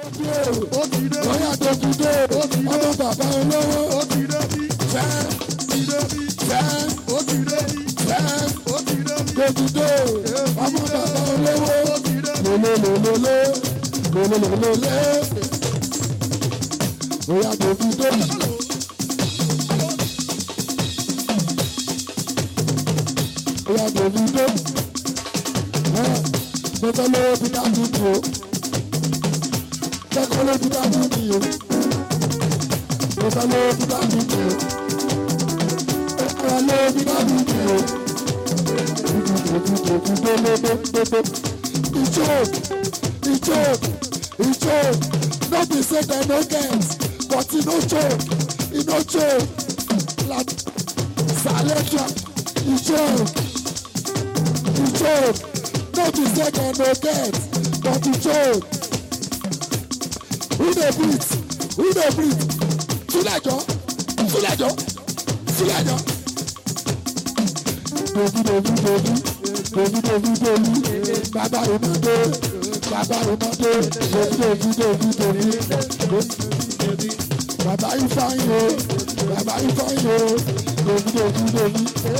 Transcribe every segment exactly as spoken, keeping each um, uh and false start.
ó ti dé lọ́yà tó ti dé ọmọ bàbá olówó ó ti dé bí fẹ́ ti dé bí fẹ́ ó ti dé bí fẹ́ ó ti dé bí tó ti dé ọmọ bàbá olówó ó ti dé lélelélelé lélelélelé lọ́yà tó ti dé. Lọ́yà tó ti dé. Mo fẹ́ lówó bí dájú ni o. Kẹ́kọ̀ọ́ ló bí dájú ni o. Mo fẹ́ lówó bí dájú ni o. Kẹ́kọ̀ọ́ ló bí dájú ni o. He choke, he choke, he choke. No be say dem no get, but he no choke, he no choke. Like Saletra, he choke, he choke. No be say dem no get, but he choke. Who dey breathe? Who dey breathe? Sulejo, Sulejo, Sulejo. Dobi dobi dobi, dobi dobi dobi, baba imade, baba imade, dobi dobi dobi dobi, baba ifayin o, baba ifayin o, dobi dobi dobi,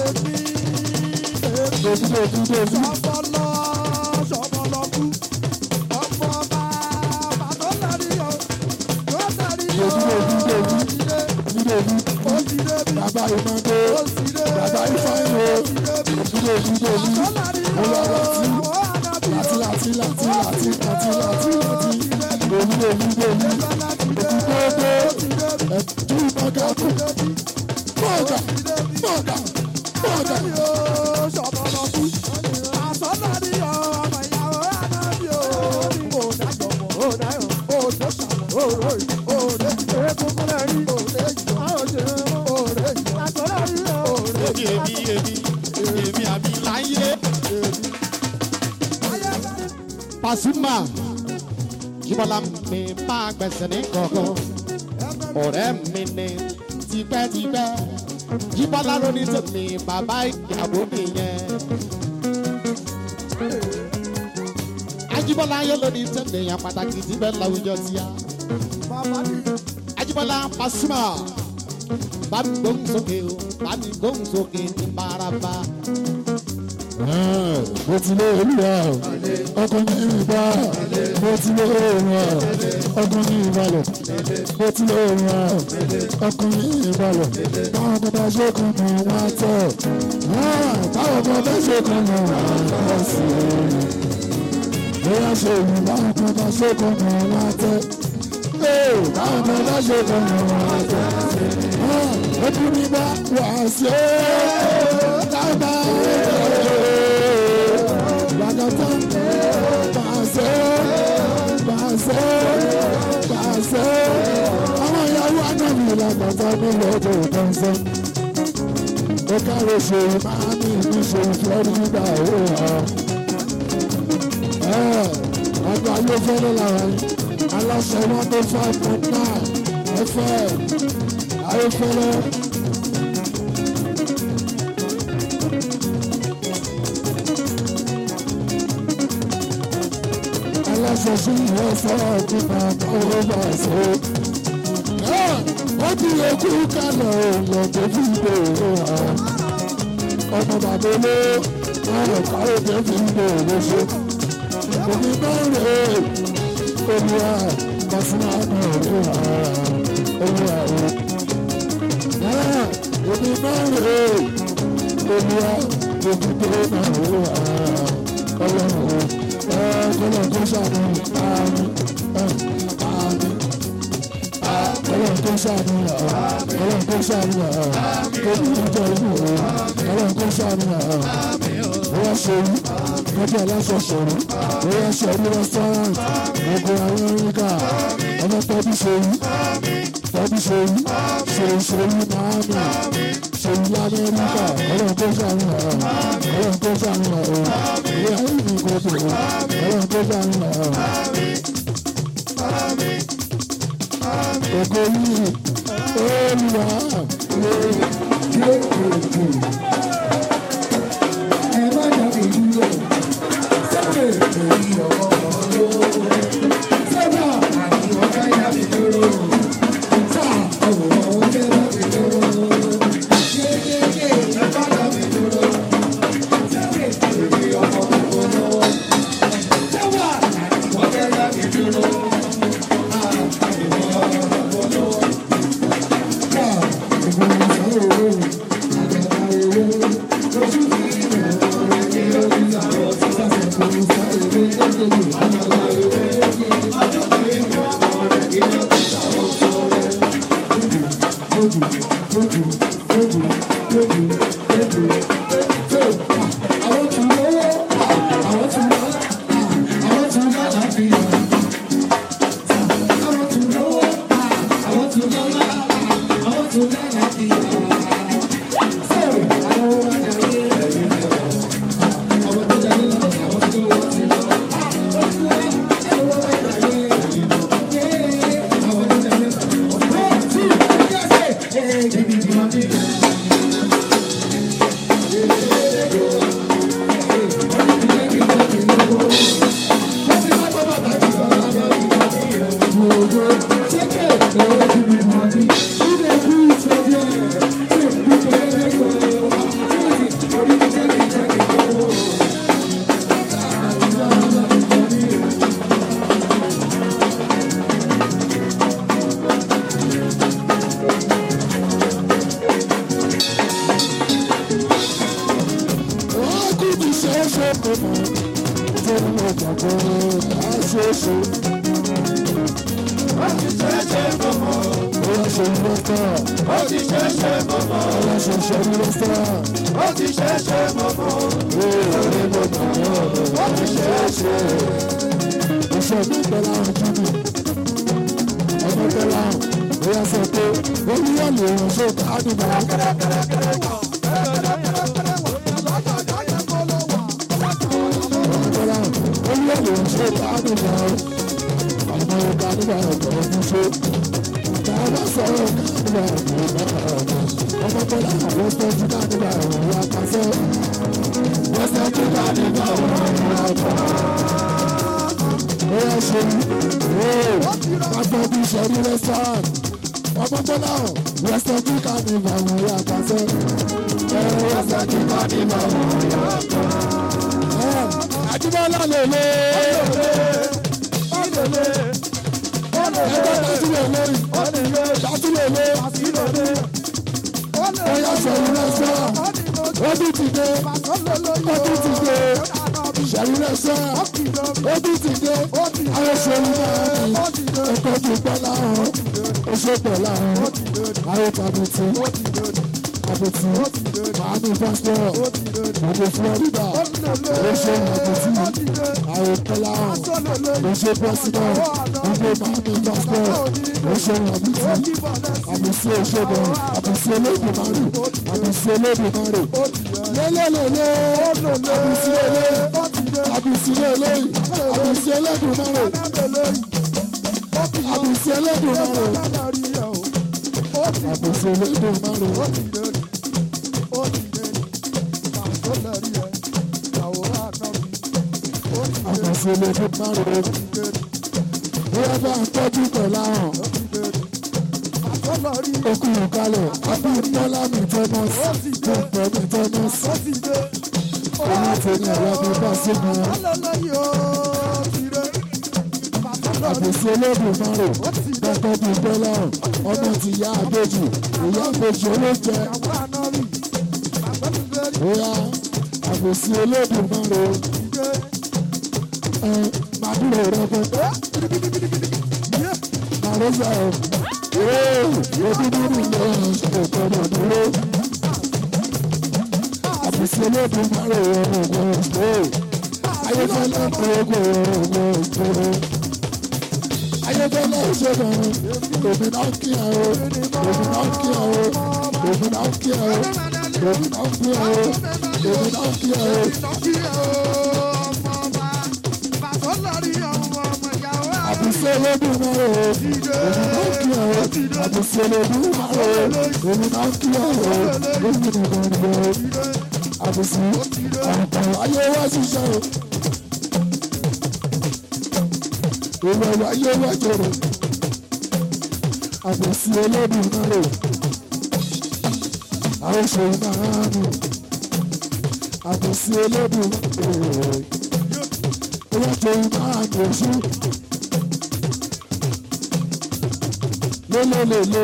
dobi dobi dobi. Sọ́bọ̀lọ́ sọ́bọ̀lọ́ kú, ọ̀pọ̀ bàbá tó lárí o, tó lárí o, ó ti dé bí, baba imade, baba ifayin o. Ìdílé ìdílé mi, olóró tí, láti láti láti láti láti láti láti, ìdílé ìdílé mi, ìdílé ẹ̀dú mọ́gà kù, mọ́gà mọ́gà mọ́gà. Ṣọ̀bọ̀nà kú, àsọ̀nà ni ọmọ ìyàwó ànábì o. Ó dájọ́ mọ̀, ó dáyọ̀, ó tó ṣàmọ̀, ó rò yìí, ó lè ṣe é kúkú lẹ́rí, ó lè jọ, ó ṣe é mọ́, ó lè jọ, àsọ̀nà ni ó lè jọ. Ebi ebi èmi àbí láyé. Pasuma Jíbọ́lá mi máa gbẹ̀sẹ̀ ní kọ̀ọ̀kan ọ̀rẹ́ mi ní tipẹ́tipẹ́ Jíbọ́lá ló ní tèmi bàbá ìyàwó mi yẹn. Ajíbọ́lá yóò ló ní tèmi yẹn pàtàkì síbẹ̀ láwùjọ tíya. Ajíbọ́lá Pasuma bá mi gbóhùn sókè o bá mi gbóhùn sókè ní maraba. Mo ti lé olúwa ọkùnrin ìgbà mo ti lé òun ọkùnrin ìbàlẹ̀ mo ti lé òun ọkùnrin ìbàlẹ̀ báwọn kan bá ṣe kàn mọ́ wọn tẹ̀ báwọn kan bá ṣe kàn mọ́ wọn tẹ̀ sí i bóyá ṣe ìlú báwọn kan bá ṣe kàn mọ́ wọn tẹ̀ báwọn kan bá ṣe kàn mọ́ wọn tẹ̀ ọkùnrin bá wà sí ọ́ dábà bàtàtà pàṣẹ pàṣẹ pàṣẹ àwọn ìyàwó ànábì làbàtà nílò tó kàn sọ ó kárò ṣe máa ní ìlú ṣe Florida ó hàn ọgbà ló fẹ́rẹ̀ lára aláṣẹ one oh five point nine F M ayéfẹ́lẹ́. Aláṣẹṣe ìwọ sọ̀rọ̀ nípa owó bá ṣe. Ó ti lè kú kálọ̀ èèyàn tó fi gbòòrò hàn. Ọmọ bàbá olówó ọ̀rọ̀ káwé tó fi gbòòrò ṣe. Omi náà rè é, olùwà Pasuma náà rè é, olùwà rè é. Omi náà rè é, olùwà òkùnkùn náà rè é, ọlọ́run rè é. Ọlọ́run tó ṣàánú àmì àmì Ọlọ́run tó ṣàánú Ọlọ́run tó ṣàánú àmì ìjọ ìlú Ọlọ́run tó ṣàánú àmì bóyá ṣòrí lọ́jọ́ aláṣọ ṣòrí bóyá ṣòrí restaurant ọkọ̀ àwọn oríkà ọmọ tọ́bí ṣòrí tọ́bí ṣòrí ṣòrí ṣòrí máàmì ṣòrí lamẹ́ríkà Ọlọ́run tó ṣàánú Ọlọ́run tó ṣàánú ìwé ayé mi kò tó Ọlọ́run tó ṣàánú ògo yìí Olúwa ẹ má dàbí dúró sẹ́kẹ̀ èyí ọ̀pọ̀ lówó sẹ́kẹ̀ àti ṣe kò mọ̀ nítorí mo gbàgbọ́ á ṣe é ṣe. Ó ti ṣe é ṣe kò mọ̀. Bóyá ṣe ń lọ́tọ̀. Ó ti ṣe é ṣe kò mọ̀. Bóyá ṣe ṣe ń lọ́tọ̀. Ó ti ṣe é ṣe kò mọ̀. Nítorí mo gbàgbọ́ Ó ti ṣe é ṣe. iṣẹ́ mi pẹ̀lú àwọn júbì. Ọmọ pẹ̀lú àwọn bóyá sọ pé olúyọ̀lù òun ṣe ká nígbà. Olúyọ̀lù òun ṣe ká nígbà. Àmọ́ ọ̀gá nígbà ọ̀gá ọdún ṣe. Bàbá sọ̀rọ̀ nígbà ọ̀gá ọ̀gá. Ọmọ pẹ̀lú àwọn wọ́n tọ́jú ká nígbà ọ̀gá kásẹ̀. Wọ́n tọ́jú ká nígbà ọ̀gá ọ̀gá. Bóyá ṣe pátá bí ìṣẹ́rí restaurant. Ọmọ pẹ̀lú àwọn wọ́n tọ́jú ká nígbà ọ̀gá kásẹ̀. Wọ́n tọ́jú ká nígbà ọ̀gá ọ̀gá. Àdìbọ́lá lè lé. Ẹgbẹ́ dátúlẹ̀ lórí. Dátúlẹ̀ lé. Bóyá ṣẹ̀rí restaurant. Ó bí ti dé. Ó bí ti dé. Ṣẹ̀rí restaurant. Ó bí ti dé. Àwọn ṣẹ̀rí náà ní ẹ̀kọ́ ju pẹ́ láwọn. Ó ṣe pẹ̀ láwọn. Àwọn kàbìtì. Kàbìtì. Màámi pásítọ̀. Gbogbo Florida. Ó ṣe kàbìtì. Àwọn pẹ́ láwọn. Ó ṣe pẹ́sìdọ̀. Gbogbo màámi pásítọ̀. Ó ṣe kàbìtì. Àbùsí òṣèlú. Àbùsí olóògùn márùn. Àbùsí olóògùn márùn. Lélẹ́lẹ́lẹ́. Àbùsí olóògùn. Àbùsí olóògùn. Àbùsí olóògùn márùn. Àbùsí olóògùn márùn. Àbùsí olóògùn márùn. Àbùsí olóògùn márùn. Bóyá bá ń tọ́jú pẹ̀lú àwọn. Okùn kalẹ̀, àbí Bọ́lá mi Tọ́mọ́sì, tó ń pẹ́ mi Tọ́mọ́sì. Èmi ti ní ẹ̀rọ mi bá sígun wọn. Àbùsí olóògùn márùn. Dọ́kọ́ bí Bọ́lá ọmọ ti yá àbèjì, ìyá àbèjì olóúnjẹ. Bóyá àbùsí olóògùn márùn. Ẹ màdúró rẹ fún. Màrúsà ẹ̀. Ojúdúró lọ ọ̀pọ̀lọpọ̀ dúró. Àbùsí olóògùn márùn ọ̀rọ̀ ọ̀gbọ̀n ọ̀gbọ̀n. Ayéfẹ́lẹ́ ọ̀pọ̀ ọ̀gbọ̀n ọ̀gbọ̀n. Ayéfẹ́lẹ́ ìṣègùn. Èmi náà kí ẹ o. Èmi náà kí ẹ o. Èmi náà kí ẹ o. Èmi náà kí ẹ o. Èmi náà kí ẹ o. Àbùsí olóògùn márùn o. Èmi náà kí ẹ o. Àbùsí olóògùn márùn o. Èmi náà kí ẹ o. Èmi nìkan ni o. Àbùsí àǹkàn ayé wá ṣiṣẹ́ o. Ìwé ayé wá jọrọ. Àbùsí olóògùn márùn o. Àwọn òṣèré máa ń rìn. Àbùsí olóògùn márùn o. Owó tó ń máa ń gbèsè. Lélelele.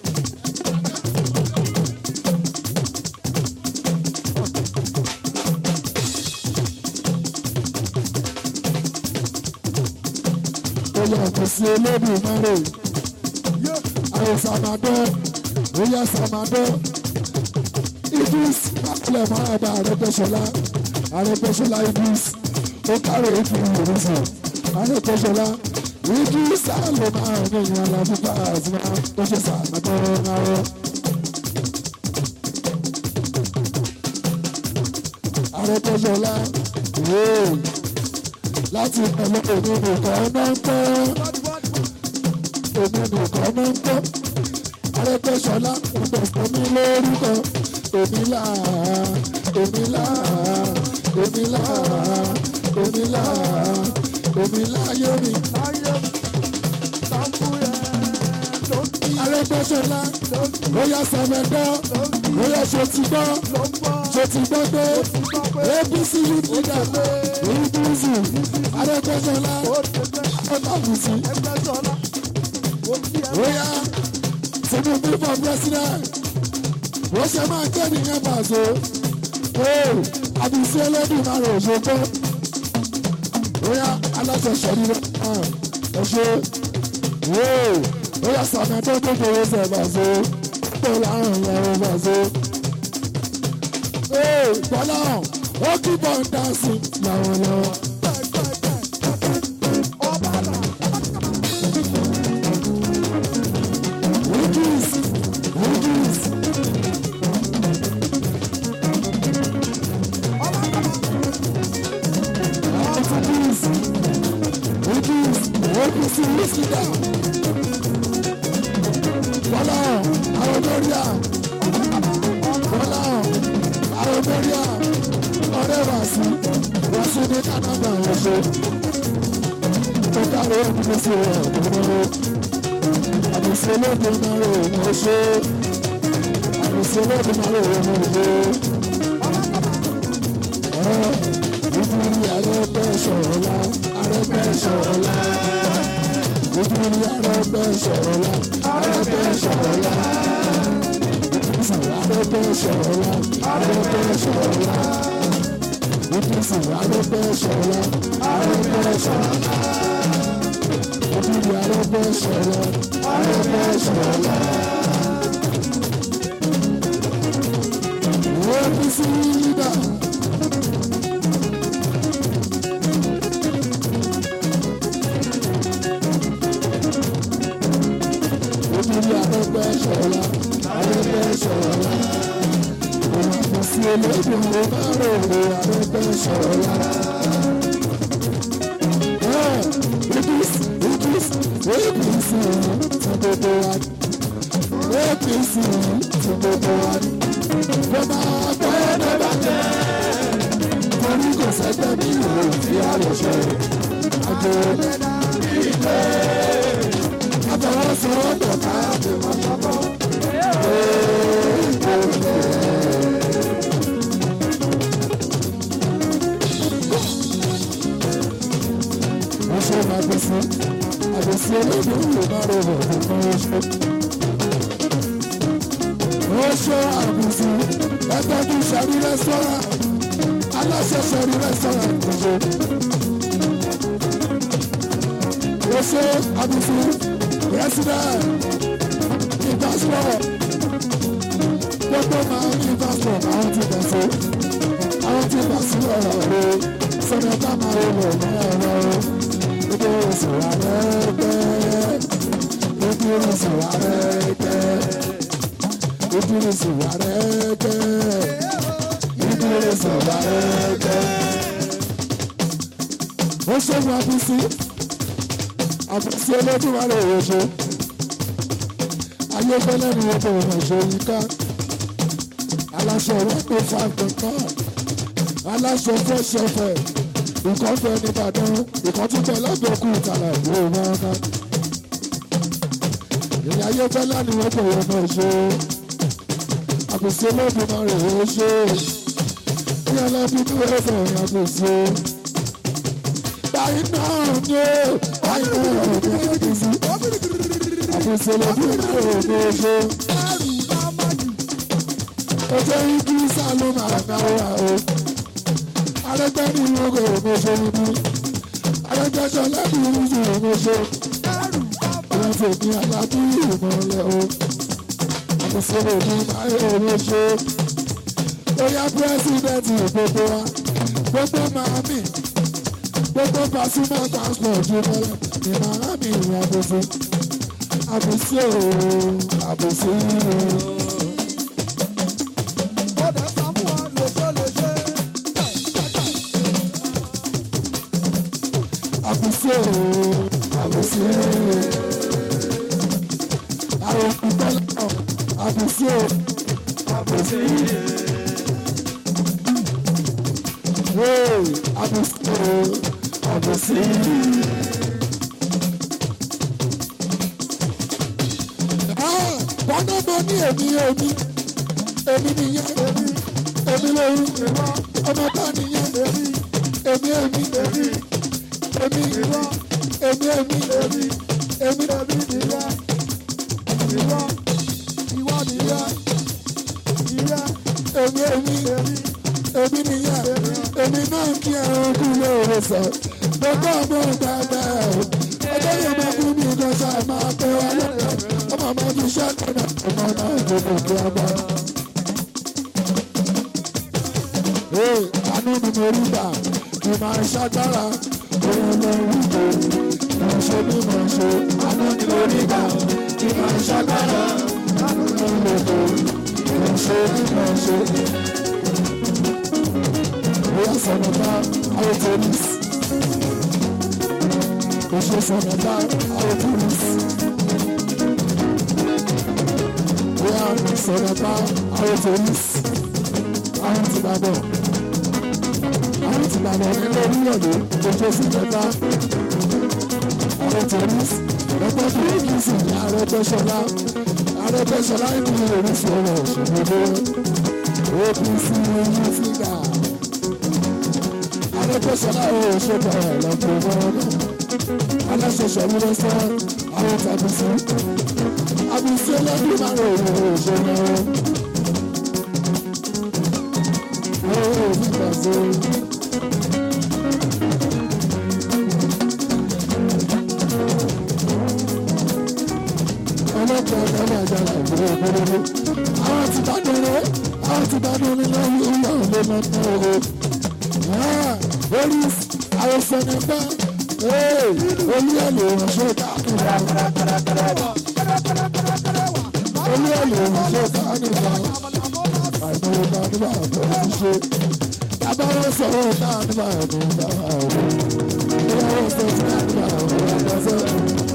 Oyè àbùsí olóògùn márùn. Àwọn sàmàdọ́. Oyè sàmàdọ́. Idris Bákulẹ̀ máa bá Arẹ́gbẹ́ṣọlá. Arẹ́gbẹ́ṣọlá Idris. Ó kárẹ̀ ìfìyàn ìrìnsì. Arẹ́gbẹ́ṣọlá. Idris ló máa ń gbé ìyàn lábúgbà àti máa tó ṣe sàmàdọ́ náà. Arẹ́gbẹ́ṣọlá. Láti pẹ̀lú èmi nìkan máa ń pẹ́. Èmi nìkan máa ń pẹ́. Arẹ́gbẹ́ṣọlá ń bẹ̀sẹ̀ mi lórúkọ. Èmi là èmi là èmi là èmi là èmi là yé mi. Arẹ́gbẹ́ṣọlá bóyá sọmẹdọ́ bóyá ṣe ti gbọ́ ṣe ti gbọ́ pé A B C U T dà ìdúzù Arẹ́gbẹ́ṣọlá ọ̀tàbùsì bóyá Tinubu for president wọ́n ṣe máa jẹ́ nìyẹn pàṣẹ àbísí ẹlẹ́dùn máa rò ṣe pé bóyá aláṣẹ ṣẹ̀rí rẹ̀ ẹ̀ ṣe wóò bóyá sàmì tó kékeré ṣẹ̀ bàṣẹ tó láàrin ìyàwó bàṣẹ. Bọ́lá ó kí bọ́ ń dá sí làwọn lọ́wọ́. Wíjìs wíjìs. Wíjìs wíjìs wíjìs wíjìs dá. Bọ́lá àwọn lórí à. Bọ́lá àwọn lórí à. Ọ̀rẹ́ wá sí wá sí ní Canada ọ̀ṣọ́. Ó kárí ẹni sí ẹ̀ ọ̀dọ́. Àbùsọ̀ lóde máa rò wọ́n ṣe. Àbùsọ̀ lóde máa rò wọ́n ṣe. Ìdúrí Arẹ́gbẹ́ Ṣọ̀ọ́lá, Arẹ́gbẹ́ Ṣọ̀ọ́lá. Ìdúrí Arẹ́gbẹ́ Ṣọ̀ọ́lá, Arẹ́gbẹ́ Ṣọ̀ọ́lá. Arẹ́gbẹ́ Ṣọ̀ọ́lá, Arẹ́gbẹ́ Ṣọ̀ọ́lá. Ìdúrí Arẹ́gbẹ́ Ṣọ̀ọ́lá, Arẹ́gbẹ́ Ṣọ̀ọ́lá. Ìdúrí Arẹ́gbẹ́ Ṣọ̀ọ́lá, Arẹ́gbẹ́ Ṣọ̀ọ́lá. Wọ́n fi sí yíyá. Ìdúrí Arẹ́gbẹ́ Ṣọ̀ọ́lá, Arẹ́gbẹ́ Ṣọ̀ọ́lá. Òun kò sí olóògùn ló máa rò ó Arẹ́gbẹ́ Ṣọ̀ọ́lá. Idris Idris A P C ti gbogbo wa ni A P C ti gbogbo wa ni. Mo máa gbọ́ ẹ̀dọ́ bàjẹ́ torí kò sẹ́gbẹ́ mi ìwé tí a lè ṣe àjò ilé. Àfọwọ́sowọ́pọ̀ káàdì wọn lọ́kọ́. Wọ́n ṣe máa gbèsè àgbèsè olóògbé ìlú máa rò wọ̀ fún oṣù. Wọ́n ṣe àbùsù ẹgbẹ́ bí sẹ́rí rẹ́sọ́rà aláṣẹ sẹ́rí rẹ́sọ́rà ìgbòho. Wọ́n ṣe àbùsù president ìdásílọ̀ gbogbo máa ń ìdásílọ̀ àwọn ti bẹ̀ sí àwọn ti bẹ̀ sílẹ̀ rẹ̀ sọ̀rọ̀ ká máa ń lò ní ẹ̀rọ gbogbo oṣù Arẹ́gbẹ́ gbogbo oṣù Arẹ́gbẹ́ gbogbo oṣù Arẹ́gbẹ́ gbogbo oṣù Arẹ́gbẹ́. Ó ṣẹ́gun àbísí àbísí olódùmarè òwòṣe ayéfẹ́lẹ́ ni wọ́n bẹ̀rẹ̀ náà ṣe yíká aláṣọ rọ́pò five kankan aláṣọ fresh ẹ̀fẹ̀ nǹkan fẹ́ nìbàdàn nǹkan tún bẹ lọ́dọ̀ọ́kù ìtàlẹ̀ ìwé wọn ká ìyá ayéfẹ́lẹ́ ni wọ́n bẹ̀rẹ̀ náà ṣe àbísí olódùmarè òwòṣe ìyá alábínú ẹ̀fẹ̀ àbísí báyìí náà ni ó báyìí náà ni ó kì í sí àbísí olódùmarè òwòṣe ọjọ́ ikú sálọ máa náwó àwọn Arẹ́gbẹ́ ní ìlúgbò ògbóṣe níbí Arẹ́gbẹ́ ṣọlá ní ìlúgbò ògbóṣe wọ́n fi ní alábí ìmọ̀lẹ̀ o àbùsọ̀rọ̀ ní máyé ògbóṣe ó yá pírẹ́sìdẹ̀ntì gbogbo wa gbogbo màámi gbogbo Pasuma transport jùmọ̀lẹ̀ ní màámi ìrìn àbùsí àbùsí òòrùn àbùsí òòrùn. Àbùsí àbùsí àwọn ìpínlẹ̀ àbùsí àbùsí àbùsí àbùsí. Bọ́dọ̀ bọ́ ní èmi èmi èmi nìyẹn èmi lóyún ọmọ bá nìyẹn èmi èmi èmi. Èmi ìwọ, èmi èmi, èmi èmi èmi nìyá, ìwọ, ìwọ nìyá, ìyá, èmi èmi, èmi èmi nìyá, sọ gbogbo ọmọ gbàgbẹ́ ẹgbẹ́ yẹn máa kú mi lọ́sà máa pẹ́ wá lọ́dọ̀ ọmọ máa fi ṣẹ́ kọ́nà ọmọ náà gbogbo kí a bá. ee àánú mi mo rí gbà kì máa ṣàgbára òun ló ń wúwo mo ṣe bí mo ṣe àánú mi mo rí gbà kì máa ṣàgbára òun ló ń wúwo mo ṣe bí mo ṣe. bóyá sọ̀rọ̀ bá àwọn polisi kò ṣe sọ̀rọ̀ bá àwọn polisi bóyá sọ̀rọ̀ bá àwọn polisi àwọn ti bá bọ̀ àwọn ti bá bọ̀ nílé orílẹ̀-èdè kò ṣe sọ̀rọ̀ bá àwọn polisi lọ́pọ̀ tó yẹ kí sì ní Arẹ́gbẹ́ṣọlá Arẹ́gbẹ́ṣọlá ìlú oríṣi ọ̀rọ̀ òṣèlú A P C yìí fígà. Arẹ́gbẹ́ṣọlá ò ṣe bẹ̀rẹ̀ lọ́pọ̀ ọ̀rọ̀ aláṣẹṣẹ wúlé sọ àwọn tàbísí àbísí ẹlẹ́bí máa rò wò ó ṣe náà ó ò nígbà tó. ọlọ́pàá ọ̀gá máa jára ìgbéró ìgbéró àwọn ti bá dúró àwọn ti bá dúró lọ́wọ́ ìyá òde máa tán owó. Orí àwòsàn nípa olú ẹ̀lò ìránṣẹ́ káàkiri olú ẹ̀lò ìránṣẹ́ káàkiri àìmọye bá nígbà tó ń ṣe abáwọ̀ sọ̀rọ̀ náà nígbà tó ń bá wà ó ìyàwó sọ̀rọ̀ náà nígbà tó ń bá wà ó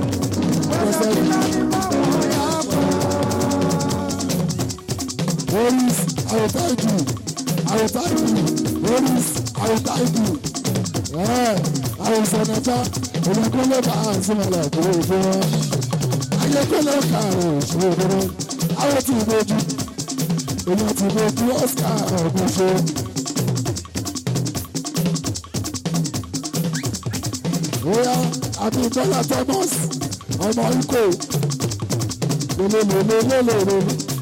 Oris àwòtáìdù àwòtáìdù Oris àwòtáìdù àwòsànàta ìrìnkọ́lẹ̀ bá àǹsìmọ̀lá ìdúró ìdúró wọn ayékọ́lẹ̀ kààrọ̀ ìṣòro ìdúró àwọn tí ìbòjú èèyàn ti bòjú Oscar ọ̀gbọ̀nṣe. Bóyá àbí Bọ́lá Thomas ọmọ ikọ̀ lélẹ́lẹ́lẹ́lẹ́lẹ́lẹ́.